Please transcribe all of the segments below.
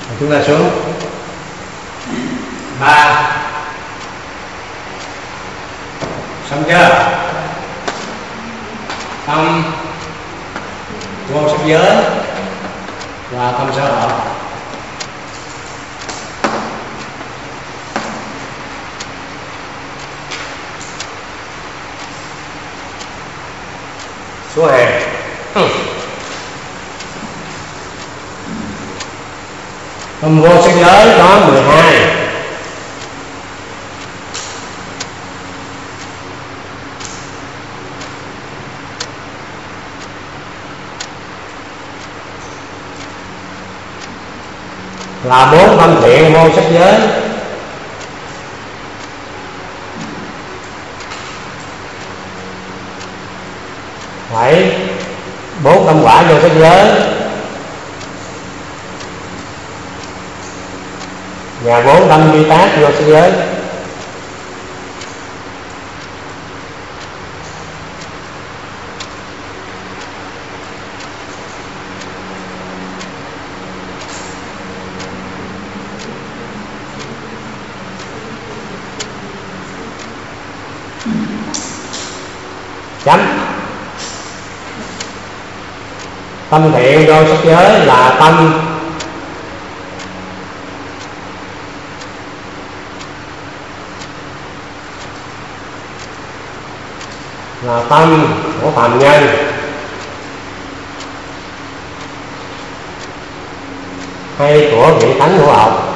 Chúng ta xuống 3. Xong chưa? Tâm vô sắc giới và tâm sở hợp. Số hàng. Tâm vô sắc giới có 12. Là 4 tâm thiện vô sắc giới. Phải 4 tâm quả vô sắc giới và 4 tâm duy tác vô sắc giới. Chấm. Tâm thiện vô sắc giới là tâm của phàm nhân, hay của vị thánh hữu học,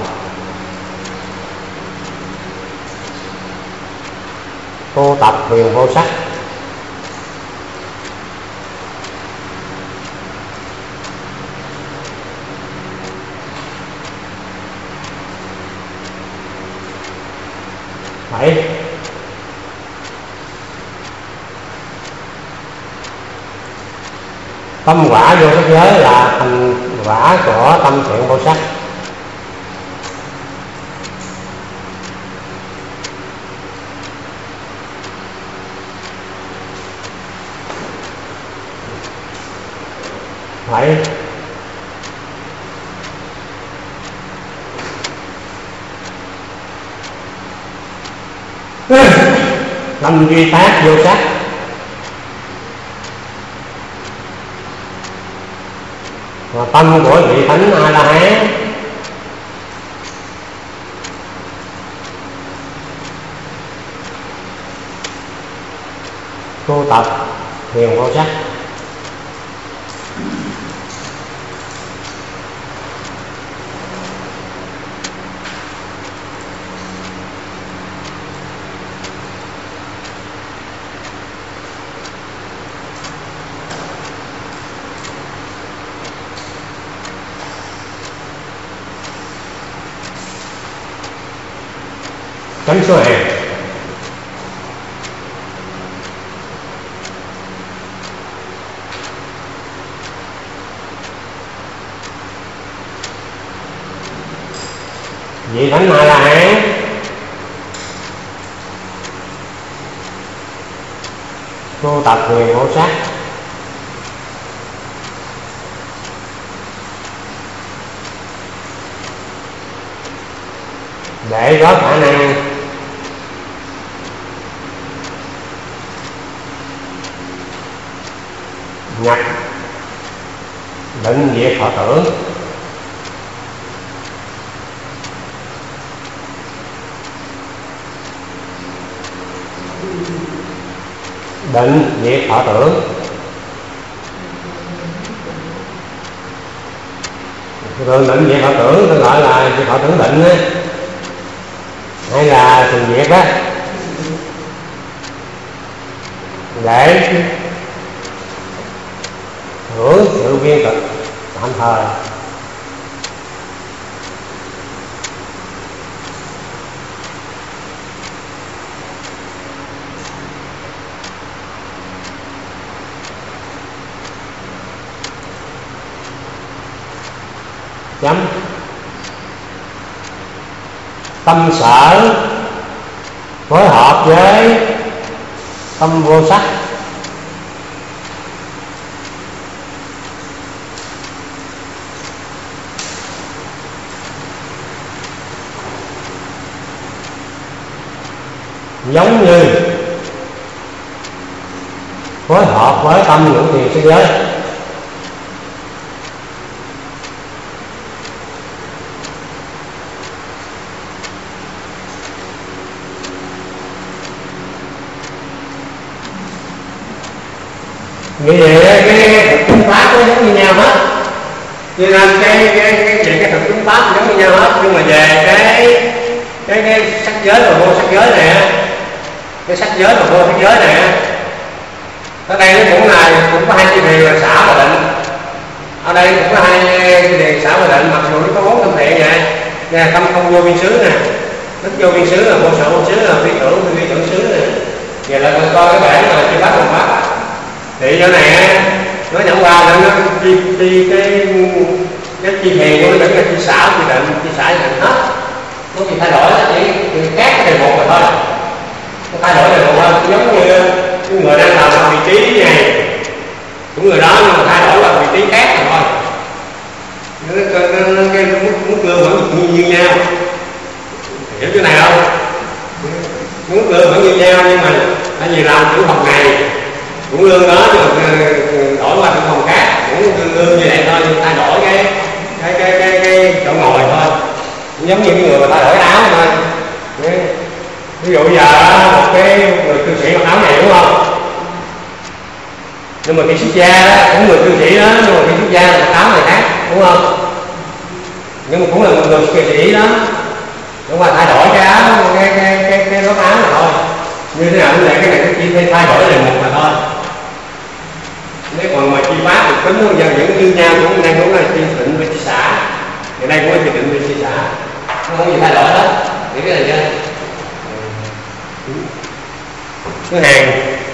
tu tập thiền vô sắc. Phải tâm quả vô sắc giới là thành quả của tâm thiện vô sắc. Phải tâm duy tác vô sắc và tâm của vị thánh A La Hán tu tập thiền vô sắc. Chấm số hàng. Vị thánh A La Hán tu tập thiền vô sắc để có khả năng nhập định diệt thọ tưởng, định diệt thọ tưởng. Thường định diệt thọ tưởng tôi gọi là diệt thọ tưởng định á, hay là thường diệt á, để hưởng sự viên cực tạm thời. Chấm. Tâm sở phối hợp với tâm vô sắc giống như phối hợp với tâm ngũ thiền sắc giới. Như vậy cái thực chứng pháp nó giống như nhau hết, cho nên cái thực chứng pháp giống như nhau hết, nhưng mà về cái sắc giới và vô sắc giới này, cái sắc giới và vô sắc giới này, ở đây cái cũng này cũng có hai chi thiền là xả và định, ở đây cũng có hai chi thiền xả và định, mặc dù nó có 4 tâm thiện nè, tâm không vô biên xứ nè, tức vô biên xứ là vô sở vô xứ, là phi tưởng xứ nè. Vậy là mình coi cái bể mà chi pháp đồng pháp thì chỗ này nó nhận qua nên nó đi cái chi thiền của nó vẫn là chi xả chi định hết, nó chỉ thay đổi nó chỉ khác cái đề mục mà thôi, nó thay đổi đề mục thôi, giống như cái người đang làm ở vị trí này, những người đó nhưng mà thay đổi vào vị trí khác mà thôi, cái mức lương vẫn như nhau, hiểu chỗ này không? Mức lương vẫn như nhau nhưng mà tại vì làm chủ phòng này cũng lương đó nhưng mà đổi qua những phòng khác cũng lương như vậy thôi, nhưng thay đổi cái chỗ ngồi thôi, giống như cái người mà thay đổi áo thôi. Ví dụ giờ một cái người cư sĩ mặc áo này đúng không, nhưng mà cái xuất gia đó cũng người cư sĩ đó, nhưng mà cái xuất gia là mặc áo này khác đúng không, nhưng mà cũng là một người cư sĩ đó, nhưng mà thay đổi cái áo cái lớp áo này thôi, như thế nào cũng vậy, cái này nó chỉ thay đổi đề mục mà thôi. Nếu còn mà chi pháp thì tính của dân những như nhau cũng đang cũng là chi định với chi xả, thì đây cũng là chi định với chi xả, nó không gì thay đổi hết, hiểu cái này chưa? Thứ hàng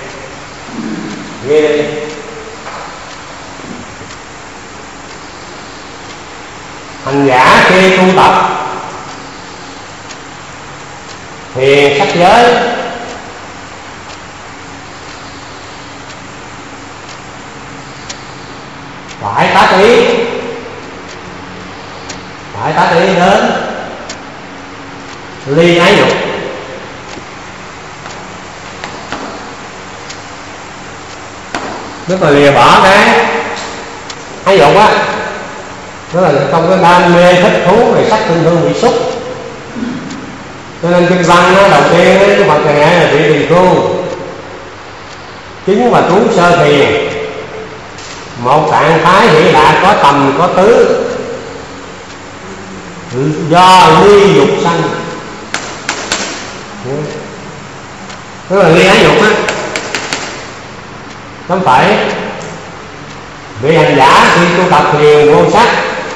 nghe đi. Hành giả khi tu tập thiền sắc giới phải tác ý đến ly ái dục, tức là lìa bỏ cái ái dục á, tức là không có đam mê thích thú về sắc tinh hương vị xúc. Cho nên kinh văn đó, đầu tiên cái bậc này là vị tỳ khu chính và trú sơ thiền, một trạng thái hỷ lạc có tầm có tứ, do ly dục sanh, tức là ly ái dục á, không phải vị hành giả khi tu tập thiền vô sắc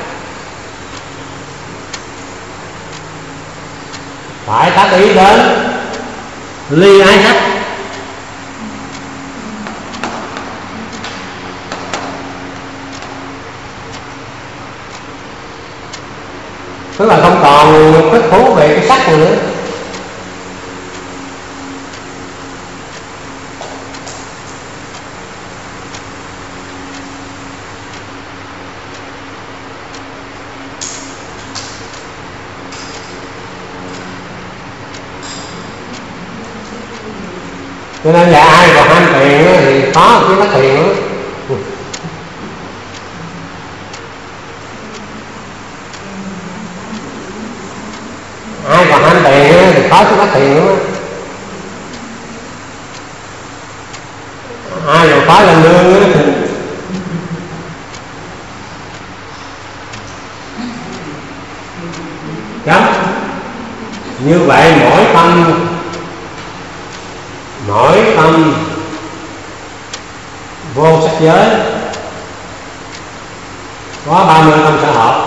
phải tác ý đến ly ái sắc, tức là không còn thích thú về cái sắc nữa. Cho nên là ai còn ham tiền thì có chứ mất tiền nữa. Ai còn ham tiền thì có chứ mất tiền nữa. Ai rồi có lên lương thì chấm. Như vậy mỗi tâm vô sắc giới có 30 tâm sở hợp,